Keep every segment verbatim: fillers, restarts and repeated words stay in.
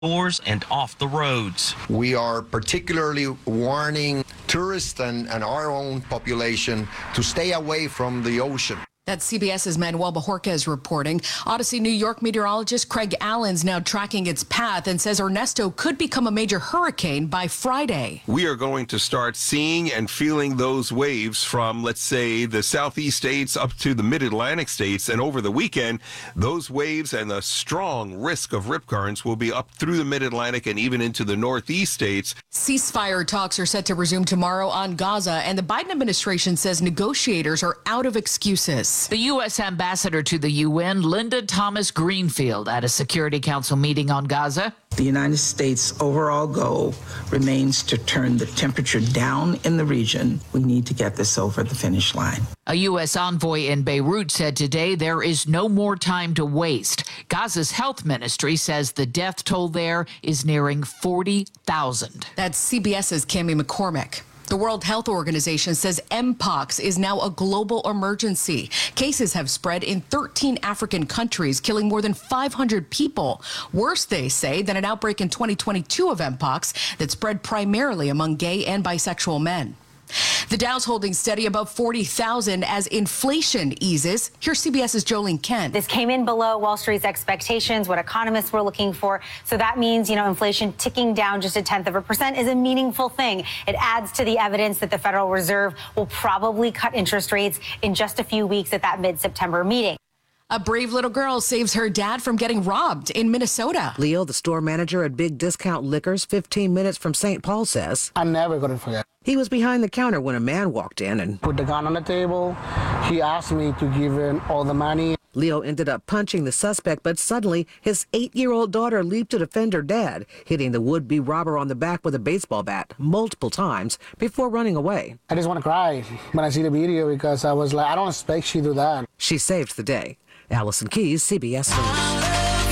doors and off the roads. We are particularly warning tourists and, and our own population to stay away from the ocean. That's CBS's Manuel Bajorquez reporting. Odyssey, New York meteorologist Craig Allen's now tracking its path and says Ernesto could become a major hurricane by Friday. We are going to start seeing and feeling those waves from, let's say, the southeast states up to the mid-Atlantic states. And over the weekend, those waves and the strong risk of rip currents will be up through the mid-Atlantic and even into the northeast states. Ceasefire talks are set to resume tomorrow on Gaza, and the Biden administration says negotiators are out of excuses. The U S ambassador to the U N, Linda Thomas Greenfield, at a Security Council meeting on Gaza. The United States' overall goal remains to turn the temperature down in the region. We need to get this over the finish line. A U S envoy in Beirut said today there is no more time to waste. Gaza's health ministry says the death toll there is nearing forty thousand. That's CBS's Cammie McCormick. The World Health Organization says Mpox is now a global emergency. Cases have spread in thirteen African countries, killing more than five hundred people. Worse, they say, than an outbreak in twenty twenty-two of Mpox that spread primarily among gay and bisexual men. The Dow's holding steady above forty thousand as inflation eases. Here's CBS's Jolene Kent. This came in below Wall Street's expectations, what economists were looking for. So that means, you know, inflation ticking down just a tenth of a percent is a meaningful thing. It adds to the evidence that the Federal Reserve will probably cut interest rates in just a few weeks at that mid-September meeting. A brave little girl saves her dad from getting robbed in Minnesota. Leo, the store manager at Big Discount Liquors, fifteen minutes from Saint Paul, says, I'm never going to forget. He was behind the counter when a man walked in and put the gun on the table. He asked me to give him all the money. Leo ended up punching the suspect, but suddenly his eight-year-old daughter leaped to defend her dad, hitting the would-be robber on the back with a baseball bat multiple times before running away. I just want to cry when I see the video because I was like, I don't expect she to do that. She saved the day. Allison Keyes, C B S News.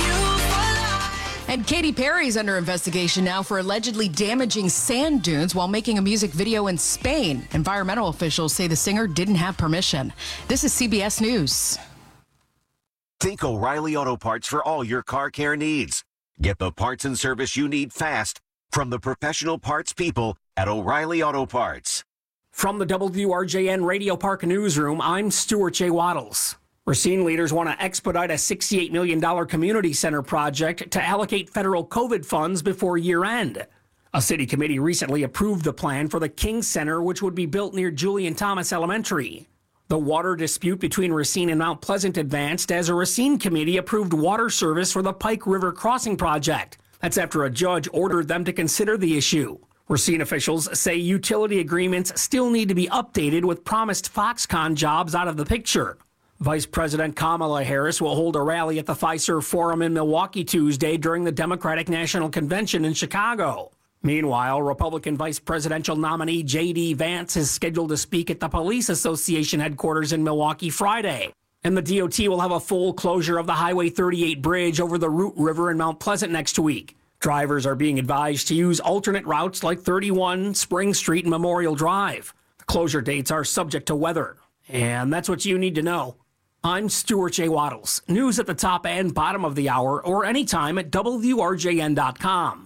And Katy Perry's under investigation now for allegedly damaging sand dunes while making a music video in Spain. Environmental officials say the singer didn't have permission. This is C B S News. Think O'Reilly Auto Parts for all your car care needs. Get the parts and service you need fast from the professional parts people at O'Reilly Auto Parts. From the W R J N Radio Park Newsroom, I'm Stuart J. Waddles. Racine leaders want to expedite a sixty-eight million dollars community center project to allocate federal COVID funds before year end. A city committee recently approved the plan for the King Center, which would be built near Julian Thomas Elementary. The water dispute between Racine and Mount Pleasant advanced as a Racine committee approved water service for the Pike River Crossing project. That's after a judge ordered them to consider the issue. Racine officials say utility agreements still need to be updated with promised Foxconn jobs out of the picture. Vice President Kamala Harris will hold a rally at the Fiserv Forum in Milwaukee Tuesday during the Democratic National Convention in Chicago. Meanwhile, Republican Vice Presidential nominee J D. Vance is scheduled to speak at the Police Association headquarters in Milwaukee Friday. And the D O T will have a full closure of the Highway thirty-eight bridge over the Root River in Mount Pleasant next week. Drivers are being advised to use alternate routes like thirty-one, Spring Street, and Memorial Drive. The closure dates are subject to weather. And that's what you need to know. I'm Stuart J. Waddles. News at the top and bottom of the hour or anytime at W R J N dot com.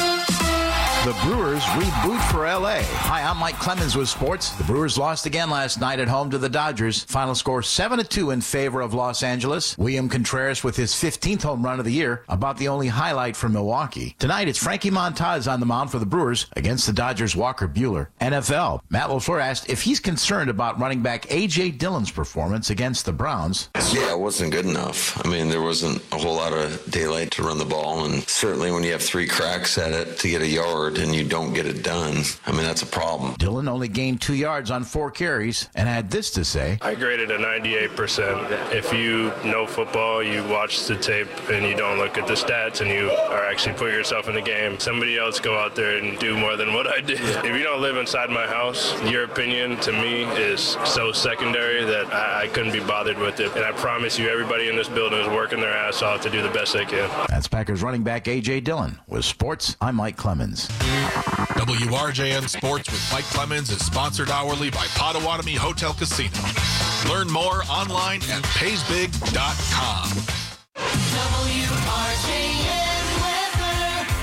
The Brewers reboot for L A. Hi, I'm Mike Clemens with sports. The Brewers lost again last night at home to the Dodgers. Final score seven to two in favor of Los Angeles. William Contreras with his fifteenth home run of the year, about the only highlight from Milwaukee. Tonight, it's Frankie Montas on the mound for the Brewers against the Dodgers' Walker Buehler. N F L. Matt LaFleur asked if he's concerned about running back A J. Dillon's performance against the Browns. Yeah, it wasn't good enough. I mean, there wasn't a whole lot of daylight to run the ball, and certainly when you have three cracks at it to get a yard and you don't get it done, I mean, that's a problem. Dillon only gained two yards on four carries and had this to say. I graded a ninety-eight percent. If you know football, you watch the tape and you don't look at the stats and you are actually put yourself in the game, somebody else go out there and do more than what I did. If you don't live inside my house, your opinion to me is so secondary that I, I couldn't be bothered with it. And I promise you, everybody in this building is working their ass off to do the best they can. That's Packers running back A J. Dillon. With sports, I'm Mike Clemens. W R J N Sports with Mike Clemens is sponsored hourly by Potawatomi Hotel Casino. Learn more online at pays big dot com. W R J N weather.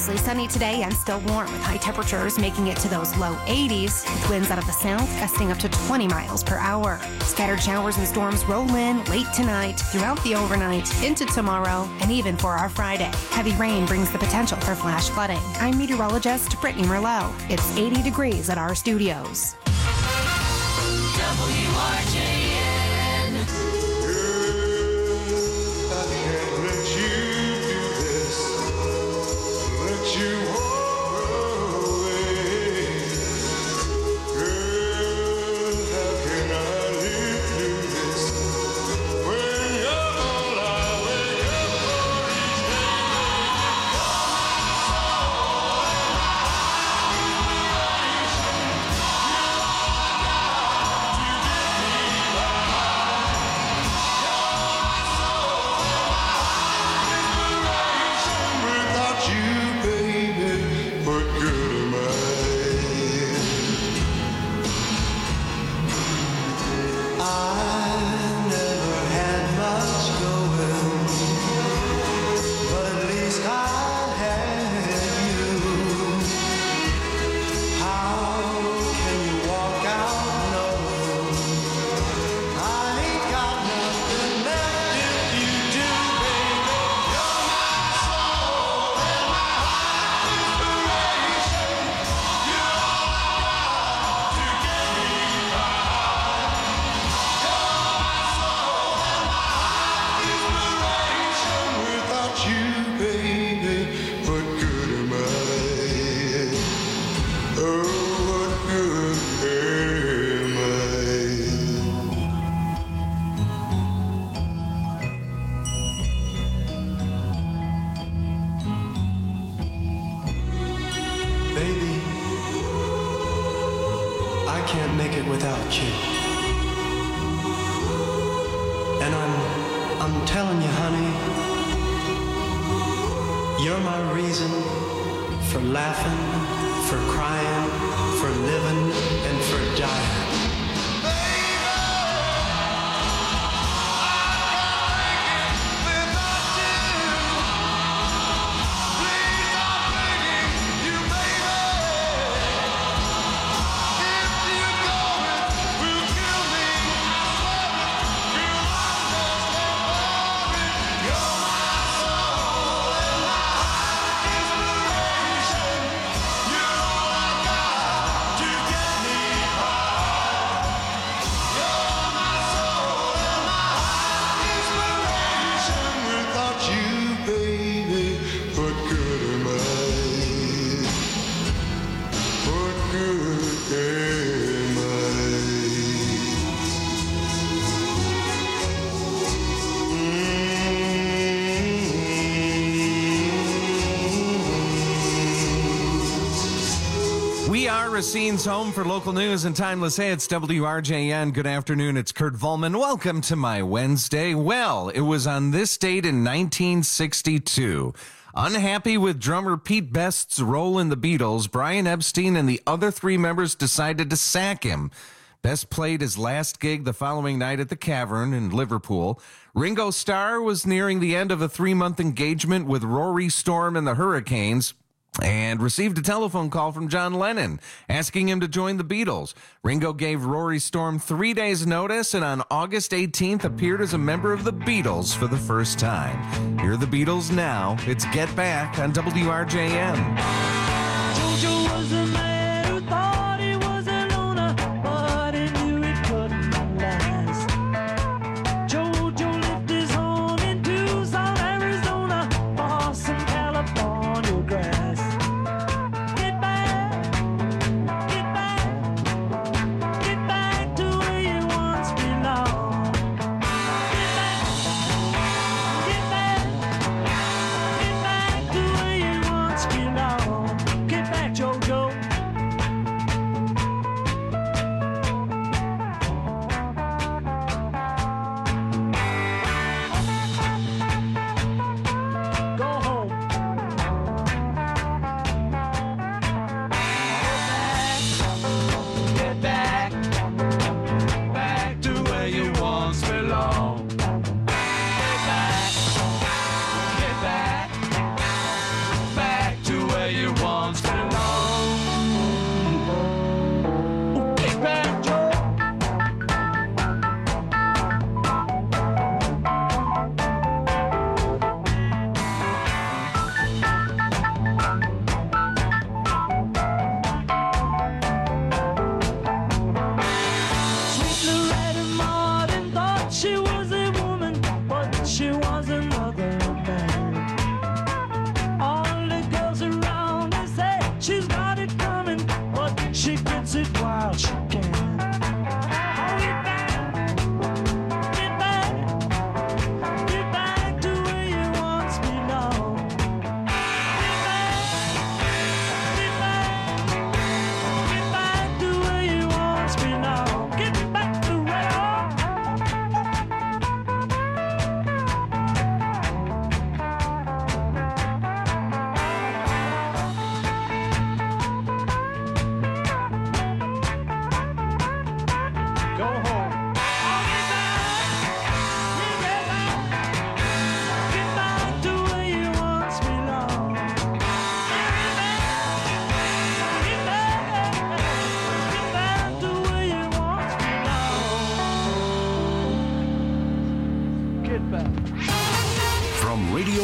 Mostly sunny today and still warm with high temperatures making it to those low eighties with winds out of the south gusting up to twenty miles per hour. Scattered showers and storms roll in late tonight, throughout the overnight, into tomorrow, and even for our Friday. Heavy rain brings the potential for flash flooding. I'm meteorologist Brittany Merlot. It's eighty degrees at our studios. W R J N. I can't let you do this. Let you walk away. Girl, how can I live through this when you're all I wake up for each day? Without you, baby, what good am I? I never had much going, but at least I had you. How can you walk out knowing I ain't got nothing left if you do, baby? You're my soul and my heart inspiration. You're all I got to get me by. You're my soul and my heart inspiration. Without you, baby, what good am I? Oh, what good am I? Baby, I can't make it without you. And I'm, I'm telling you, honey, you're my reason for laughing, for crying, for living, and for dying. Without you, baby, what good am I? What good am We are Racine's home for local news and timeless hits. W R J N. Good afternoon. It's Kurt Volman. Welcome to my Wednesday. Well, it was on this date in nineteen sixty-two. Unhappy with drummer Pete Best's role in the Beatles, Brian Epstein and the other three members decided to sack him. Best played his last gig the following night at the Cavern in Liverpool. Ringo Starr was nearing the end of a three-month engagement with Rory Storm and the Hurricanes, and received a telephone call from John Lennon asking him to join the Beatles. Ringo gave Rory Storm three days' notice and on August eighteenth appeared as a member of the Beatles for the first time. Here are the Beatles now. It's Get Back on W R J N. Jojo was a man who thought he was a loner, but he knew it couldn't last. Jojo lived his home in Tucson, Arizona, for some California grass. Get back, get back, get back to where you once belonged. Get back, get back, get back to where you once belonged. Get back, Jojo.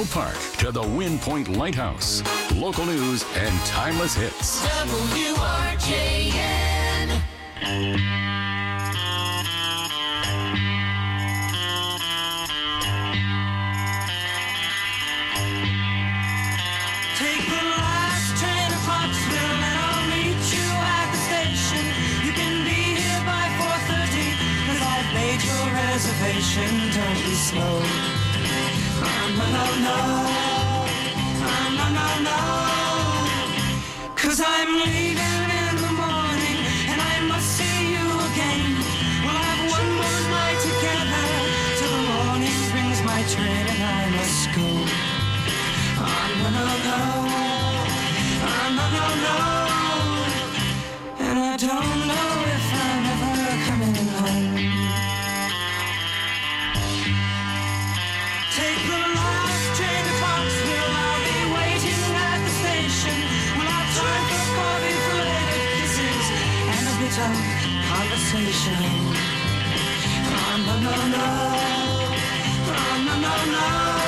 Park to the Wind Point Lighthouse. Local news and timeless hits. W R J N. Take the last train to Clarksville and I'll meet you at the station. You can be here by four thirty cause I've made your reservation. Don't be slow. Oh, no, no, no. Oh, no, no, no. Cause I'm leaving in the morning and I must see you again. We'll have one more night together till the morning brings my train and I must go. Oh, no, no, no. Oh, no, no, no. And I don't know if I'm ever coming home. Take the last train to Foxville. I'll be waiting at the station. We'll have time for coffee, fluted kisses, and a bit of conversation. Oh, no, no, no. Oh, no, no, no.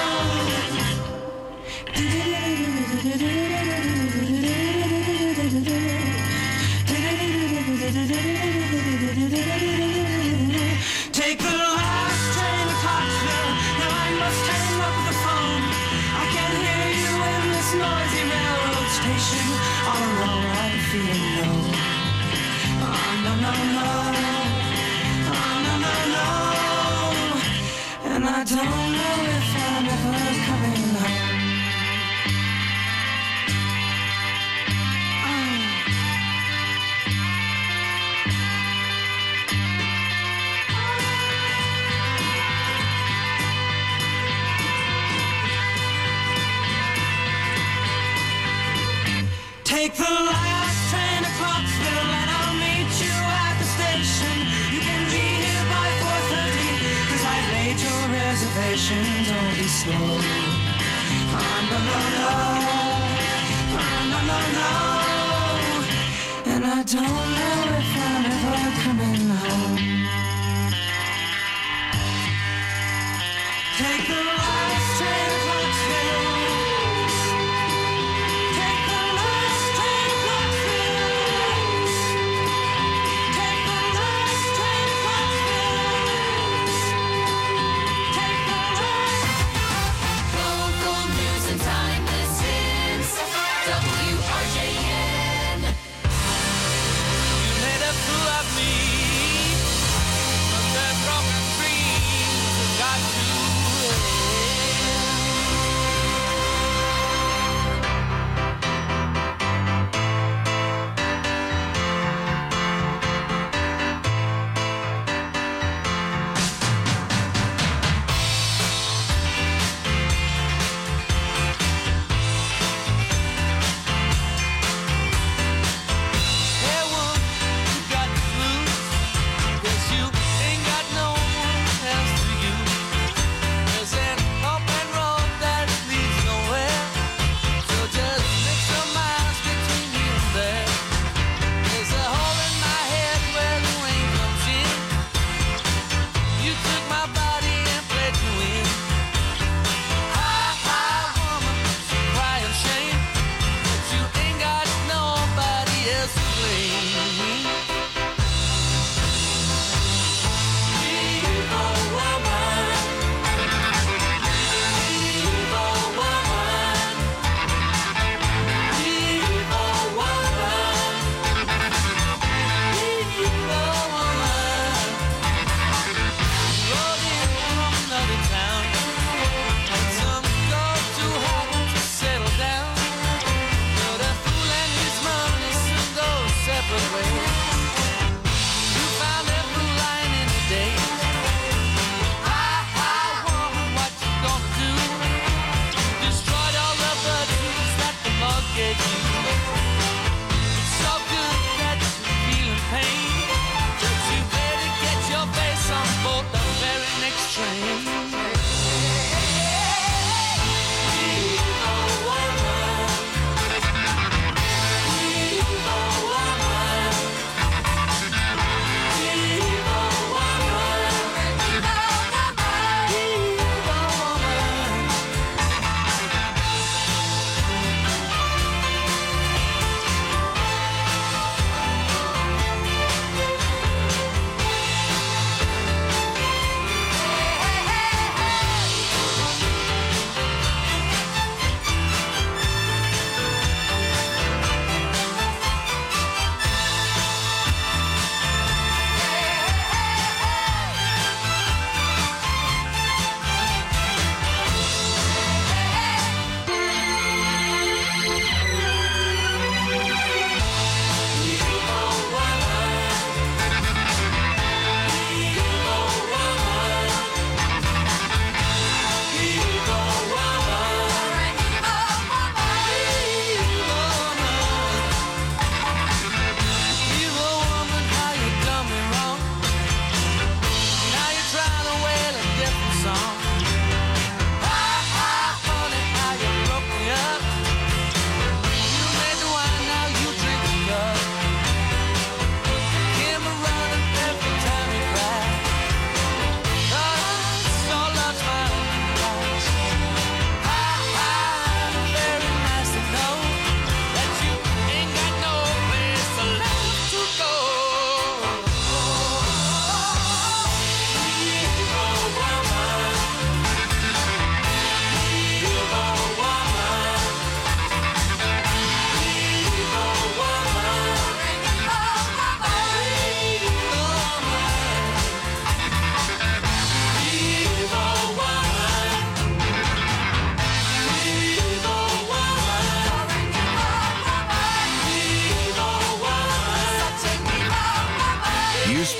Take the last train to Clarksville. Now I must hang up the phone. I can hear you in this noisy railroad station. All alone I'm feeling low. Oh, no, no, no. Oh, no, no, no. And I don't know if I'm ever coming home. Take the last train to Clarksville and I'll meet you at the station. You can be here by four thirty cause I've made your reservation. Don't be slow. Oh, no, no, no. Oh, no, no, no. And I don't know if I'm ever coming home. Take the last train to Clarksville.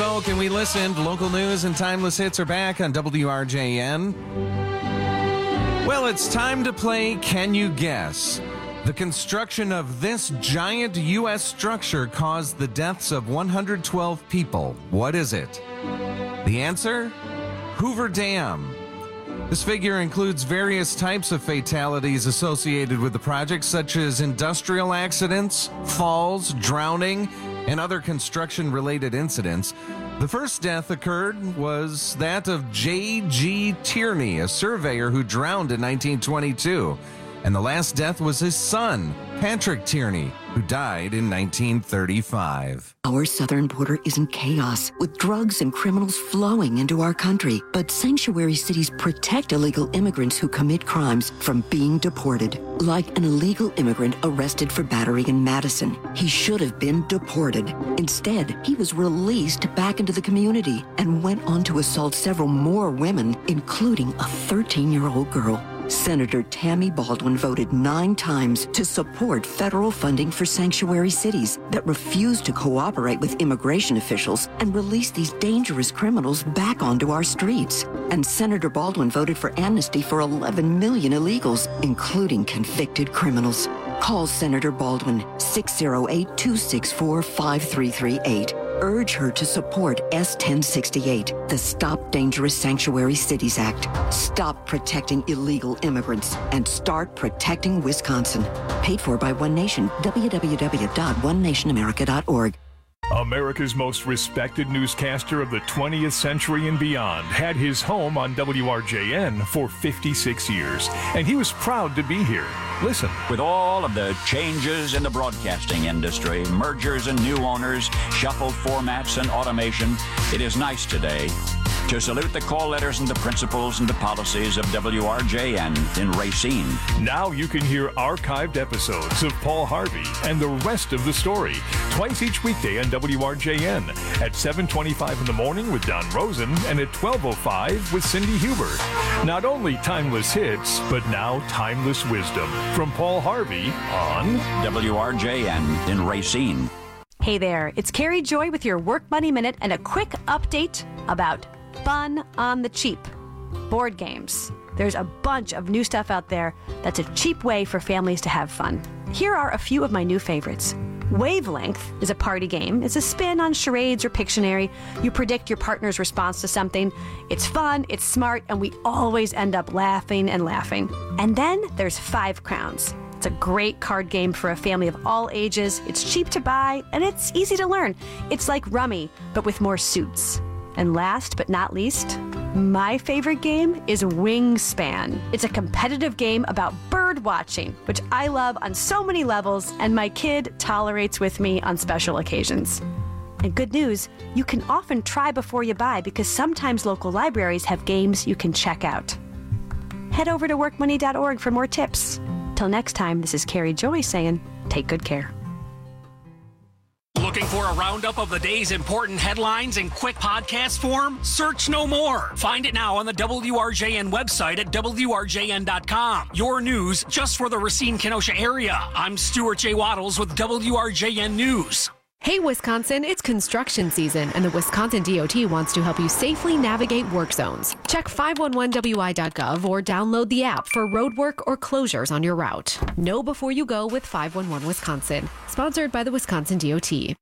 spoke and we listened. Local news and timeless hits are back on W R J N. Well, it's time to play Can You Guess? The construction of this giant U S structure caused the deaths of one hundred twelve people. What is it? The answer? Hoover Dam. This figure includes various types of fatalities associated with the project, such as industrial accidents, falls, drowning, and other construction-related incidents. The first death occurred was that of J G Tierney, a surveyor who drowned in nineteen twenty-two. And the last death was his son, Patrick Tierney, who died in nineteen thirty-five. Our southern border is in chaos, with drugs and criminals flowing into our country. But sanctuary cities protect illegal immigrants who commit crimes from being deported. Like an illegal immigrant arrested for battery in Madison. He should have been deported. Instead, he was released back into the community and went on to assault several more women, including a thirteen-year-old girl. Senator Tammy Baldwin voted nine times to support federal funding for sanctuary cities that refuse to cooperate with immigration officials and release these dangerous criminals back onto our streets. And Senator Baldwin voted for amnesty for eleven million illegals, including convicted criminals. Call Senator Baldwin, six oh eight, two six four, five three three eight. Urge her to support S ten sixty-eight, the Stop Dangerous Sanctuary Cities Act. Stop protecting illegal immigrants and start protecting Wisconsin. Paid for by One Nation, w w w dot one nation america dot org. America's most respected newscaster of the twentieth century and beyond had his home on W R J N for fifty-six years, and he was proud to be here. Listen. With all of the changes in the broadcasting industry, mergers and new owners, shuffled formats and automation, it is nice today to salute the call letters and the principles and the policies of W R J N in Racine. Now you can hear archived episodes of Paul Harvey and the rest of the story twice each weekday on W R J N at seven twenty-five in the morning with Don Rosen and at twelve oh five with Cindy Huber. Not only timeless hits, but now timeless wisdom from Paul Harvey on W R J N in Racine. Hey there, it's Carrie Joy with your Work Money Minute and a quick update about fun on the cheap. Board games. There's a bunch of new stuff out there that's a cheap way for families to have fun. Here are a few of my new favorites. Wavelength is a party game. It's a spin on charades or Pictionary. You predict your partner's response to something. It's fun, it's smart, and we always end up laughing and laughing. And then there's Five Crowns. It's a great card game for a family of all ages. It's cheap to buy, and it's easy to learn. It's like Rummy, but with more suits. And last but not least, my favorite game is Wingspan. It's a competitive game about bird watching, which I love on so many levels, and my kid tolerates with me on special occasions. And good news, you can often try before you buy because sometimes local libraries have games you can check out. Head over to work money dot org for more tips. Till next time, this is Carrie Joy saying, take good care. Looking for a roundup of the day's important headlines in quick podcast form? Search no more. Find it now on the W R J N website at W R J N dot com. Your news just for the Racine-Kenosha area. I'm Stuart J. Waddles with W R J N News. Hey, Wisconsin, it's construction season, and the Wisconsin D O T wants to help you safely navigate work zones. Check five one one W I dot gov or download the app for road work or closures on your route. Know before you go with five one one Wisconsin. Sponsored by the Wisconsin D O T.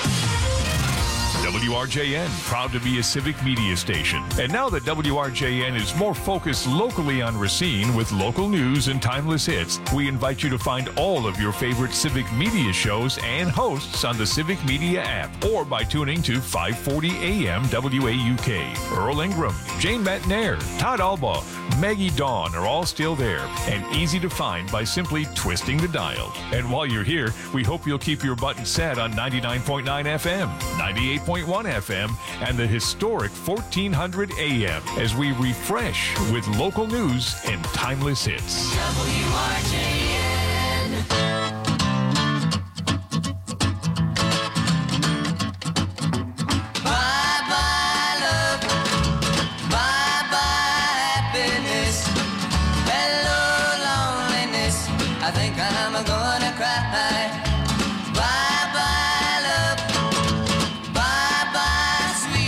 W R J N, proud to be a civic media station. And now that W R J N is more focused locally on Racine with local news and timeless hits, we invite you to find all of your favorite civic media shows and hosts on the Civic Media app or by tuning to five forty A M W A U K. Earl Ingram, Jane Matnair, Todd Alba, Maggie Dawn are all still there and easy to find by simply twisting the dial. And while you're here, we hope you'll keep your button set on ninety-nine point nine F M, ninety-eight point one F M, and the historic fourteen hundred A M as we refresh with local news and timeless hits. W R J N. Bye-bye love, bye-bye happiness, hello loneliness, I think I'm gonna cry. Bye-bye love, bye-bye sweet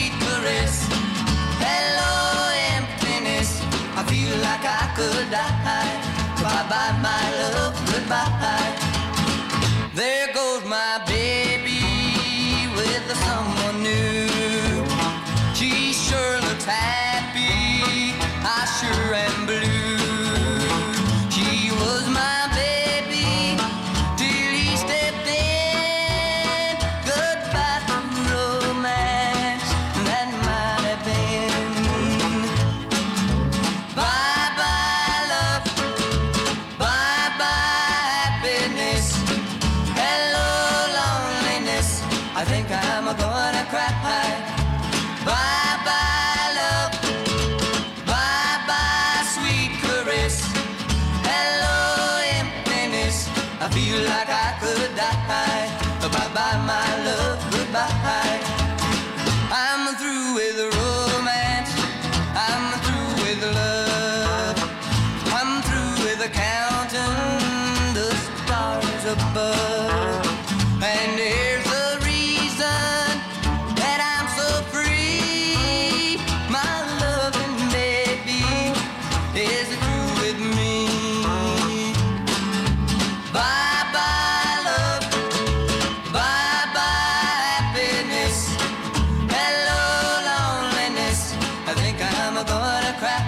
feel like I could die. Bye-bye, my love, goodbye. I'm through with romance. I'm through with love. I'm through with counting the stars above. And here's the reason that I'm so free. My loving baby is through with me. Bye-bye, love. Bye-bye, happiness. Hello, loneliness. I think I'm gonna cry.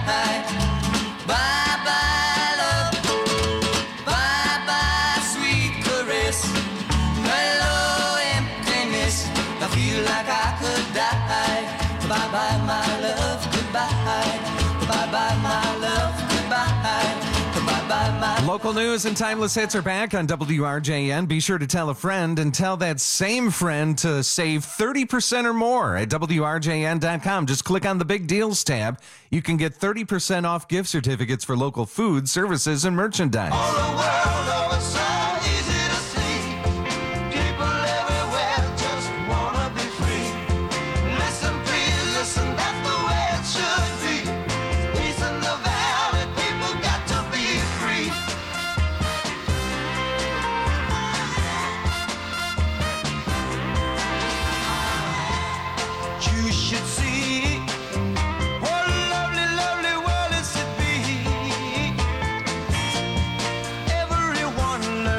Bye-bye, love. Bye-bye, sweet caress. Hello, emptiness. I feel like I could die. Bye-bye, my love, goodbye. Bye-bye, my love, goodbye. Bye-bye, my Local news and timeless hits are back on W R J N. Be sure to tell a friend and tell that same friend to save thirty percent or more at W R J N dot com. Just click on the Big Deals tab. You can get thirty percent off gift certificates for local food, services, and merchandise. You should see what a lovely, lovely world is to be. Everyone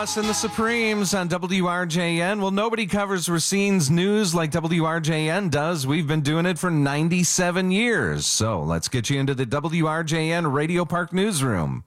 Ross and the Supremes on W R J N. Well, nobody covers Racine's news like W R J N does. We've been doing it for ninety-seven years. So let's get you into the W R J N Radio Park newsroom.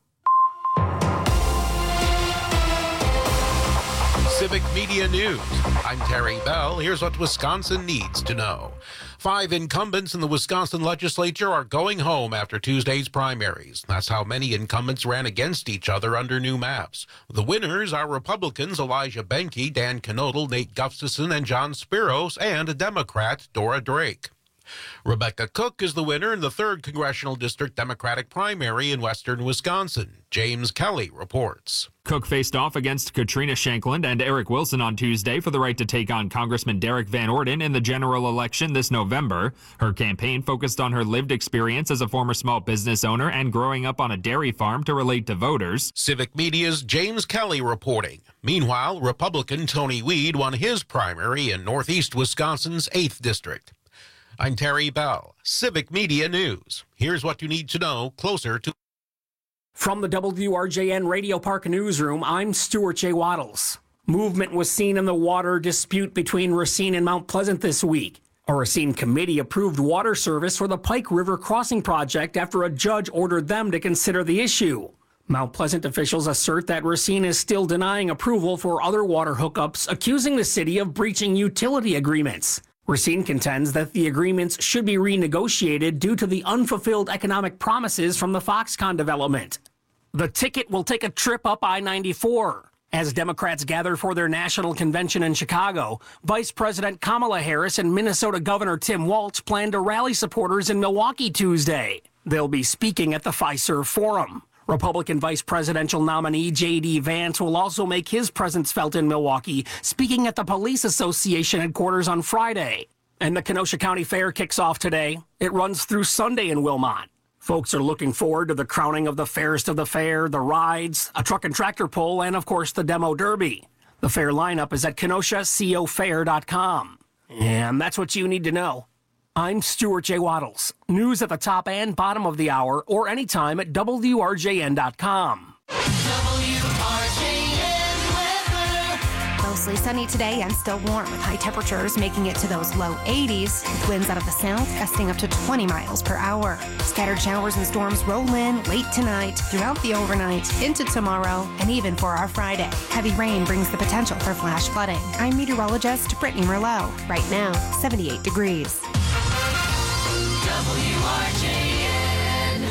Civic Media News. I'm Terry Bell. Here's what Wisconsin needs to know. Five incumbents in the Wisconsin legislature are going home after Tuesday's primaries. That's how many incumbents ran against each other under new maps. The winners are Republicans Elijah Benke, Dan Knodel, Nate Gustafson, and John Spiros, and Democrat Dora Drake. Rebecca Cook is the winner in the third Congressional District Democratic primary in western Wisconsin. James Kelly reports. Cook faced off against Katrina Shankland and Eric Wilson on Tuesday for the right to take on Congressman Derek Van Orden in the general election this November. Her campaign focused on her lived experience as a former small business owner and growing up on a dairy farm to relate to voters. Civic Media's James Kelly reporting. Meanwhile, Republican Tony Weed won his primary in northeast Wisconsin's eighth District. I'm Terry Bell, Civic Media News. Here's what you need to know closer to... From the W R J N Radio Park newsroom, I'm Stuart J. Waddles. Movement was seen in the water dispute between Racine and Mount Pleasant this week. A Racine committee approved water service for the Pike River Crossing project after a judge ordered them to consider the issue. Mount Pleasant officials assert that Racine is still denying approval for other water hookups, accusing the city of breaching utility agreements. Racine contends that the agreements should be renegotiated due to the unfulfilled economic promises from the Foxconn development. The ticket will take a trip up I ninety-four. As Democrats gather for their national convention in Chicago, Vice President Kamala Harris and Minnesota Governor Tim Walz plan to rally supporters in Milwaukee Tuesday. They'll be speaking at the Fiserv Forum. Republican vice presidential nominee J D Vance will also make his presence felt in Milwaukee, speaking at the Police Association headquarters on Friday. And the Kenosha County Fair kicks off today. It runs through Sunday in Wilmot. Folks are looking forward to the crowning of the fairest of the fair, the rides, a truck and tractor pull, and of course the demo derby. The fair lineup is at kenosha co fair dot com. And that's what you need to know. I'm Stuart J. Waddles. News at the top and bottom of the hour or anytime at W R J N dot com. W R J N weather. Mostly sunny today and still warm with high temperatures making it to those low eighties with winds out of the south gusting up to twenty miles per hour. Scattered showers and storms roll in late tonight, throughout the overnight, into tomorrow, and even for our Friday. Heavy rain brings the potential for flash flooding. I'm meteorologist Brittany Merlot. Right now, seventy-eight degrees. W R J N.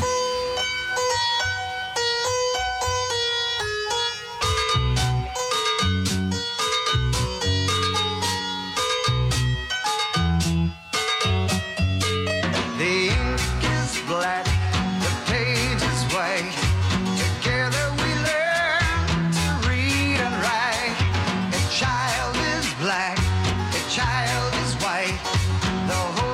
The ink is black, the page is white. Together we learn to read and write. A child is black, a child is white. The whole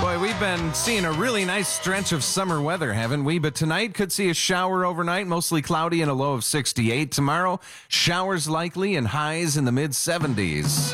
Boy, we've been seeing a really nice stretch of summer weather, haven't we? But tonight could see a shower overnight, mostly cloudy and a low of sixty-eight. Tomorrow, showers likely and highs in the mid seventies.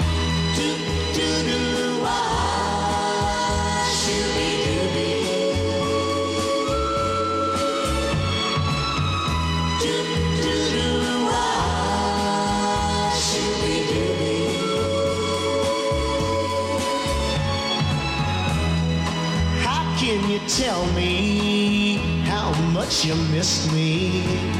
Can you tell me how much you miss me?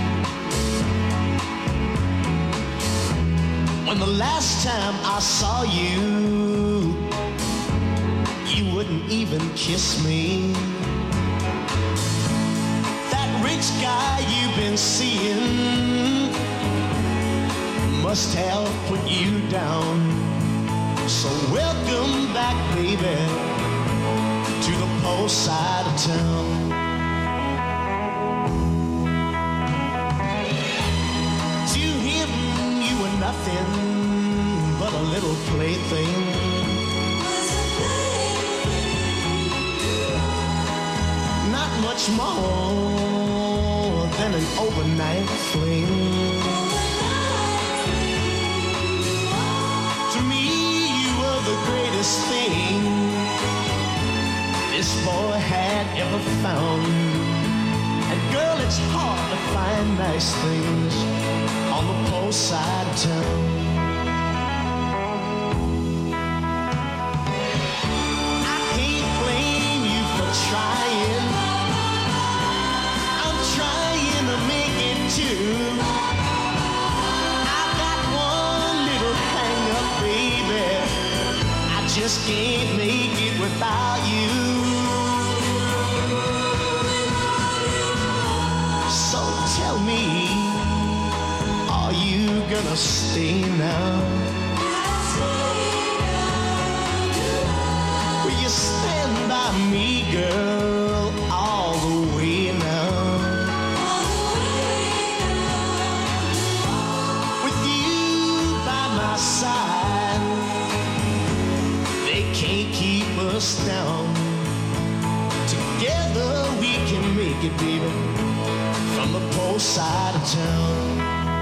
When the last time I saw you, you wouldn't even kiss me. That rich guy you've been seeing must have put you down. So welcome back, baby, to the post side of town. To him you were nothing but a little plaything. Not much more than an overnight fling. To me you were the greatest thing this boy had ever found. And girl, it's hard to find nice things on the post side of town. I can't blame you for trying. I'm trying to make it too. I've got one little hang up, baby. I just can't make it without you. So tell me, are you gonna stay now? Will you stand by me, girl, all the way now? With you by my side, they can't keep us down. Together we can make it, baby, from the post side of town.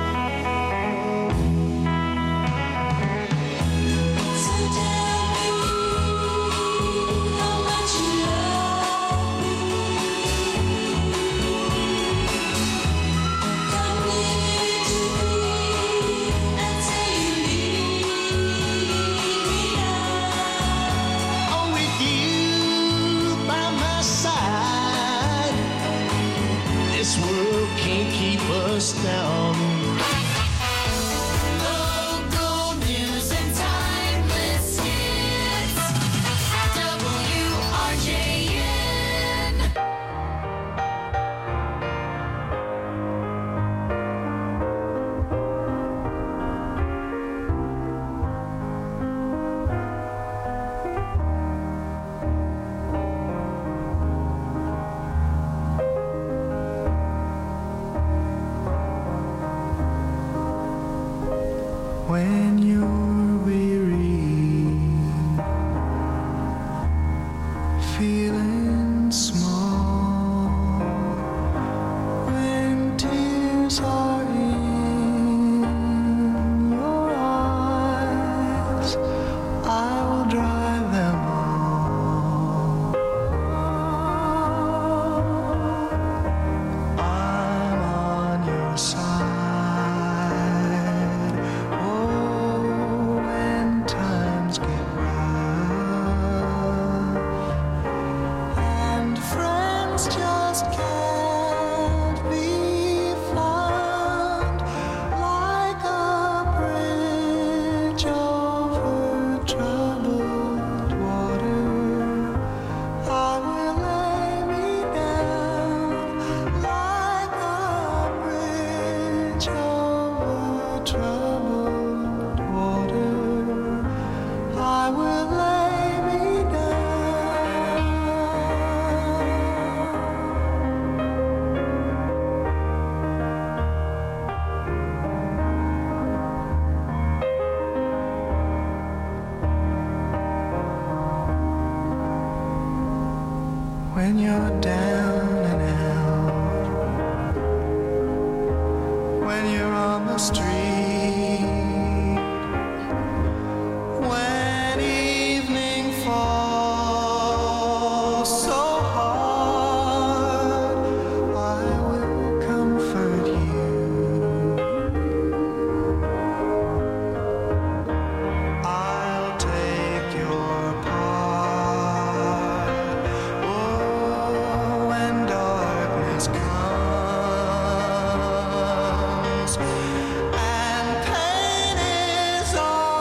This world can't keep us down. Local news and timeless hits. W R J N. When you're weary, feeling small, when tears are in your eyes, I will dry them all. I'm on your side. When times get rough when you're down and out, when you're on the street, when evening falls so hard, I will comfort you. I'll take your part. Oh, when darkness comes and pain is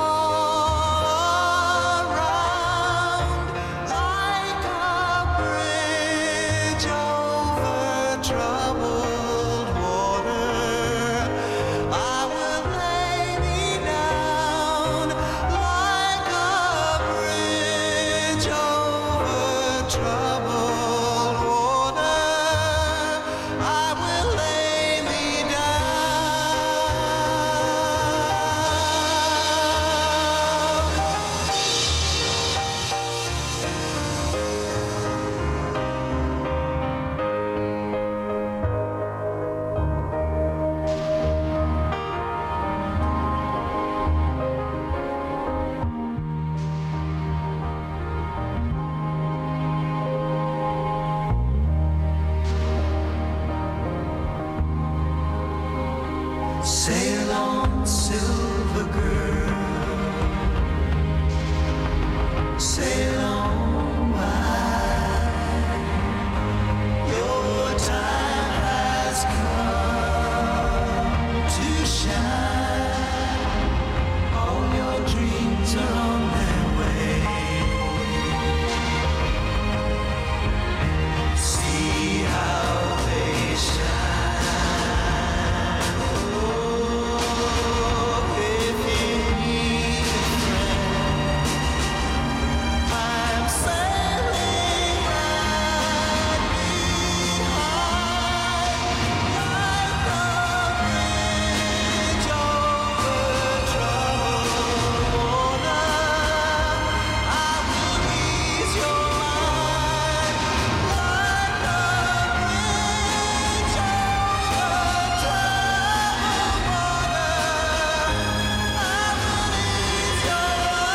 all around, like a bridge over troubled water, I will lay me down like a bridge over troubled water. I will lay me down. Sail on, silver girl. Sail on by. Your time has come to shine. All your dreams are on their way. See how they shine. Oh, if you need a friend, I'm sailing right behind, like a bridge over troubled water. I will ease your mind, like a bridge over troubled water. I will ease your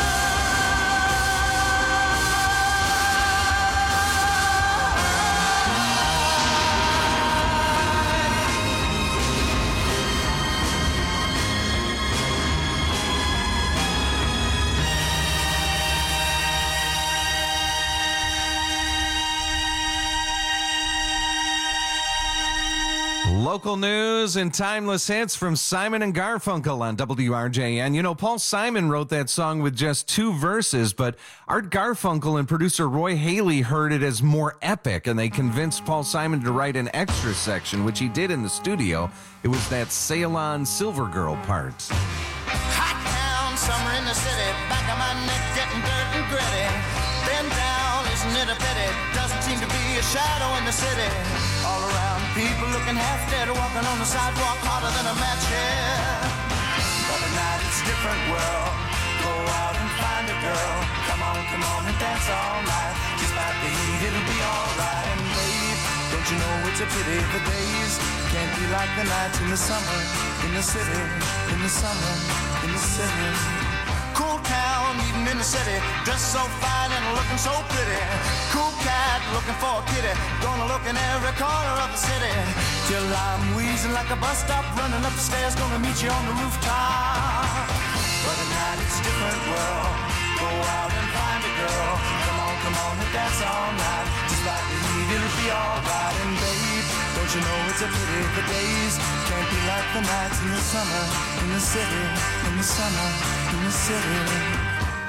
Local news and timeless hits from Simon and Garfunkel on W R J N. You know, Paul Simon wrote that song with just two verses, but Art Garfunkel and producer Roy Haley heard it as more epic, and they convinced Paul Simon to write an extra section, which he did in the studio. It was that Sail On Silver Girl part. hot town, summer in the city, back of my neck getting dirt and gritty. Been down, isn't it a pity? Doesn't seem to be a shadow in the city. All around, people looking half dead, walking on the sidewalk harder than a match here. But at night it's different world. Go out and find a girl. Come on, come on and dance all night. Despite the heat, it'll be alright. And babe, don't you know it's a pity the days can't be like the nights in the summer, in the city, in the summer, in the city. Cool town, eating in the city, dressed so fine and looking so pretty. Cool cat, looking for a kitty, gonna look in every corner of the city. Till I'm wheezing like a bus stop, running up the stairs, gonna meet you on the rooftop. But at night it's a different world. Go out and find a girl. Come on, come on and dance all night. Just like the heat, it'll be alright. And babe, don't you know it's a pity the days can't be like the nights in the summer, in the city, in the summer, in the city.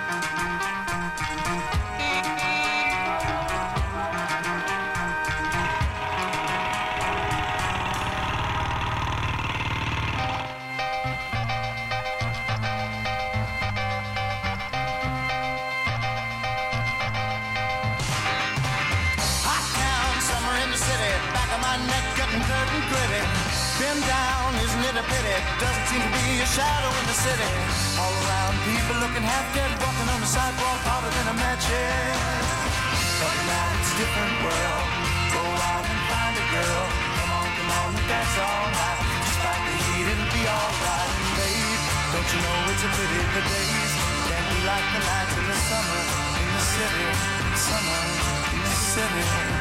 Been down, isn't it a pity? Doesn't seem to be a shadow in the city. All around, people looking half dead, walking on the sidewalk harder than a match. Yeah. But now it's a different world. The days can't be like the nights in the summer in the city, summer in the city.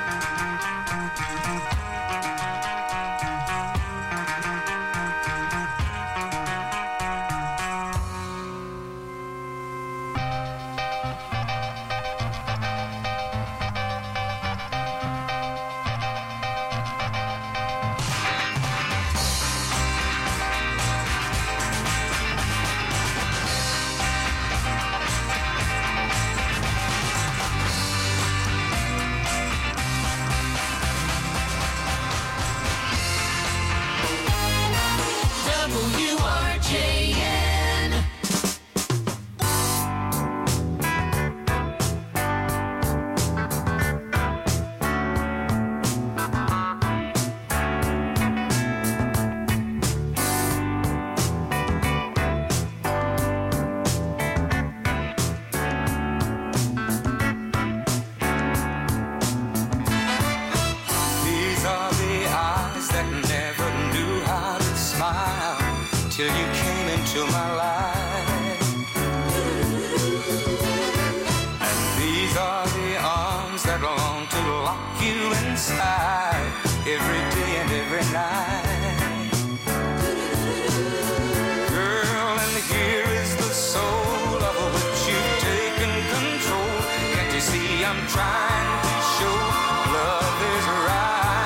Till you came into my life. And these are the arms that long to lock you inside every day and every night. Girl, and here is the soul of which you've taken control. Can't you see I'm trying to show love is right?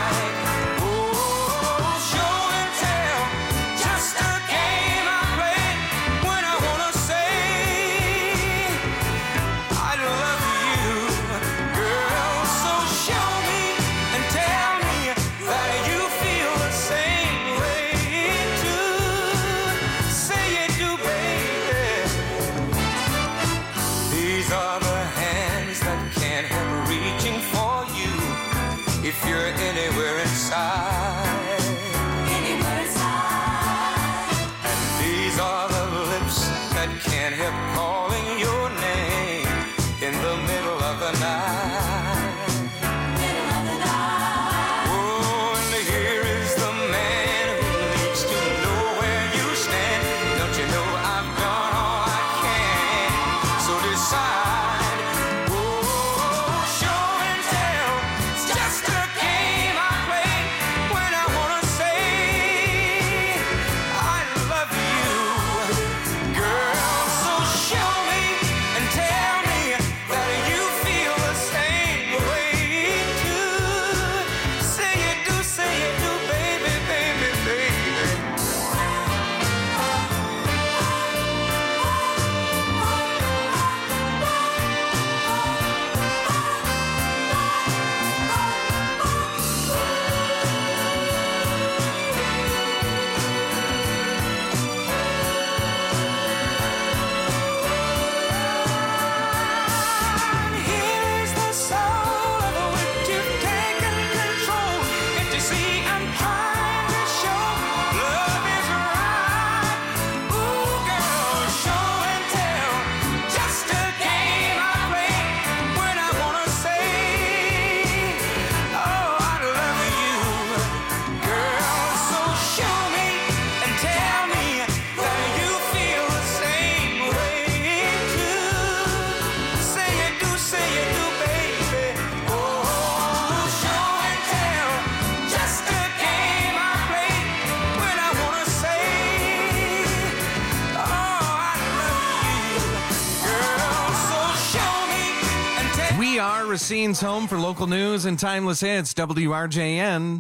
If you're anywhere inside, anywhere inside. And these are the lips that can't help calling your name in the middle of the night. Middle of the night. Oh, and here is the man who needs to know where you stand. Don't you know I've done all I can? So decide. Racine's home for local news and timeless hits, W R J N.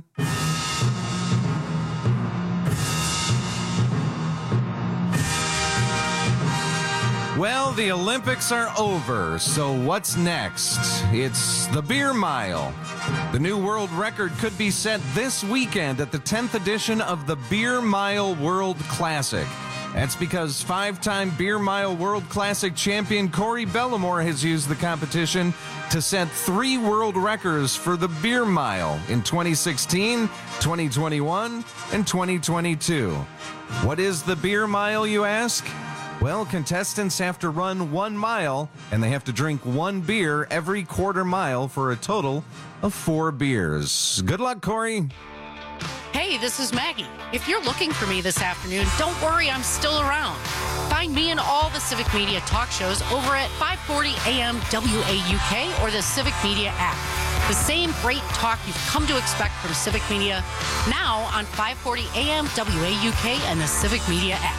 Well, the Olympics are over, so what's next? It's the Beer Mile. The new world record could be set this weekend at the tenth edition of the Beer Mile World Classic. That's because five-time Beer Mile World Classic champion Corey Bellamore has used the competition to set three world records for the Beer Mile in twenty sixteen, twenty twenty-one, and twenty twenty-two. What is the Beer Mile, you ask? Well, contestants have to run one mile, and they have to drink one beer every quarter mile for a total of four beers. Good luck, Corey. Hey, this is Maggie. If you're looking for me this afternoon, don't worry, I'm still around. Find me and all the Civic Media talk shows over at five forty A M W A U K or the Civic Media app. The same great talk you've come to expect from Civic Media, now on five forty A M W A U K and the Civic Media app.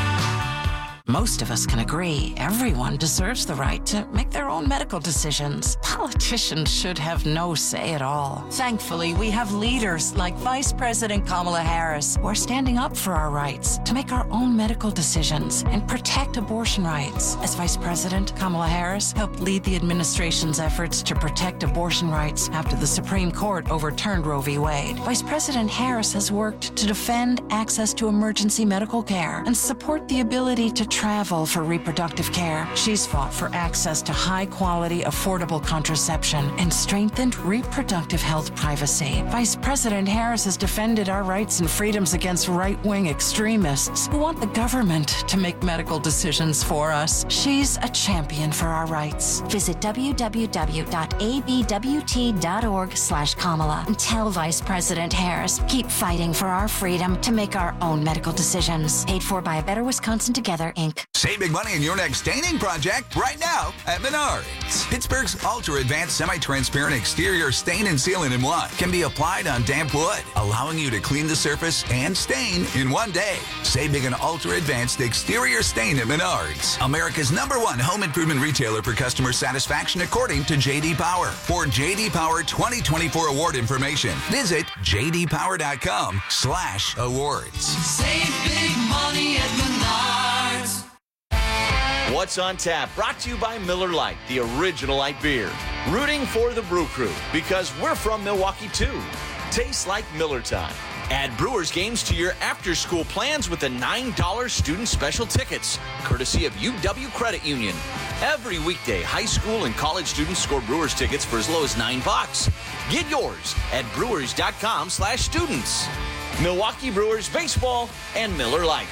Most of us can agree everyone deserves the right to make their own medical decisions. Politicians should have no say at all. Thankfully, we have leaders like Vice President Kamala Harris who are standing up for our rights to make our own medical decisions and protect abortion rights. As Vice President, Kamala Harris helped lead the administration's efforts to protect abortion rights after the Supreme Court overturned Roe v. Wade. Vice President Harris has worked to defend access to emergency medical care and support the ability to travel for reproductive care. She's fought for access to high-quality, affordable contraception and strengthened reproductive health privacy. Vice President Harris has defended our rights and freedoms against right-wing extremists who want the government to make medical decisions for us. She's a champion for our rights. Visit w w w dot a b w t dot org slash Kamala and tell Vice President Harris, keep fighting for our freedom to make our own medical decisions. Paid for by a Better Wisconsin Together, Incorporated. Save big money in your next staining project right now at Menards. Pittsburgh's ultra-advanced semi-transparent exterior stain and sealant in one can be applied on damp wood, allowing you to clean the surface and stain in one day. Save big on ultra-advanced exterior stain at Menards, America's number one home improvement retailer for customer satisfaction according to J D Power. For J D Power twenty twenty-four award information, visit j d power dot com slash awards. Save big money at Menards. What's on Tap, brought to you by Miller Lite, the original light beer. Rooting for the Brew Crew, because we're from Milwaukee too. Tastes like Miller time. Add Brewers games to your after-school plans with the nine dollar student special tickets, courtesy of U W Credit Union. Every weekday, high school and college students score Brewers tickets for as low as nine bucks. Get yours at brewers dot com slash students. Milwaukee Brewers Baseball and Miller Lite.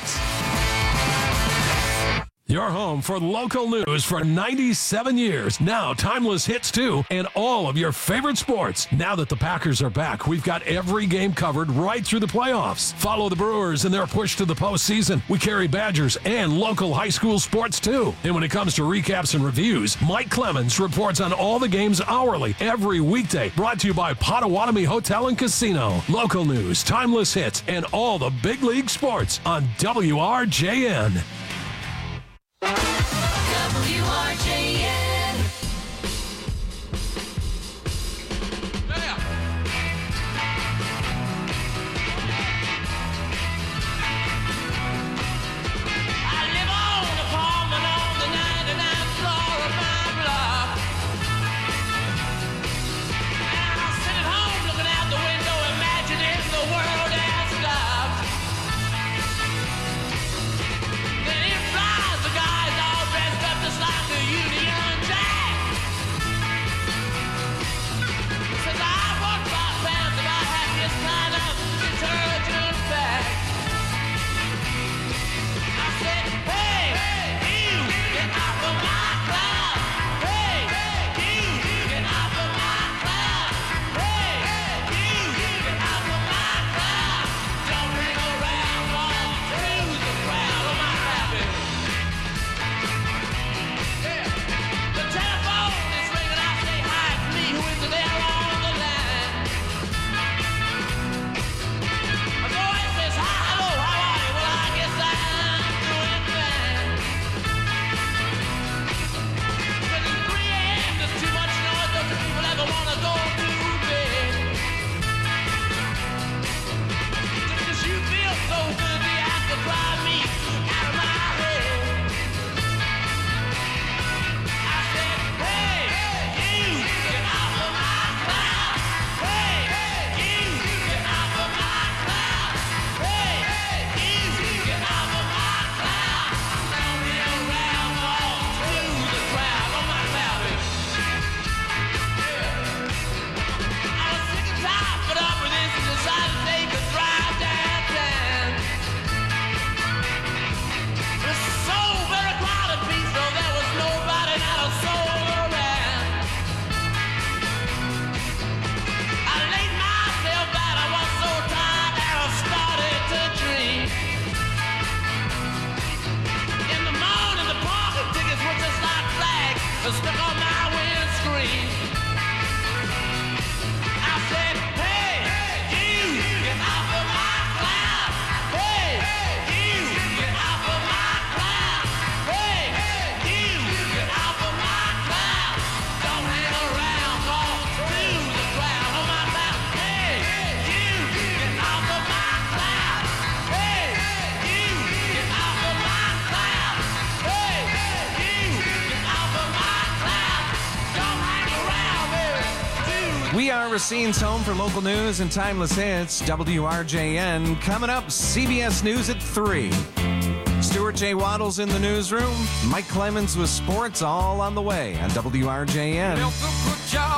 Your home for local news for ninety-seven years. Now timeless hits too, and all of your favorite sports. Now that the Packers are back, we've got every game covered right through the playoffs. Follow the Brewers in their push to the postseason. We carry Badgers and local high school sports too. And when it comes to recaps and reviews, Mike Clemens reports on all the games hourly every weekday. Brought to you by Potawatomi Hotel and Casino. Local news, timeless hits, and all the big league sports on W R J N. W R J N. I live on the farm and on the ninety-ninth floor of my block. And I sit at home looking out the window, imagining the world has stopped. Then it flies, the guy's already We are Racine's home for local news and timeless hits. W R J N. Coming up, C B S News at three. Stuart J. Waddles in the newsroom. Mike Clemens with sports, all on the way on W R J N.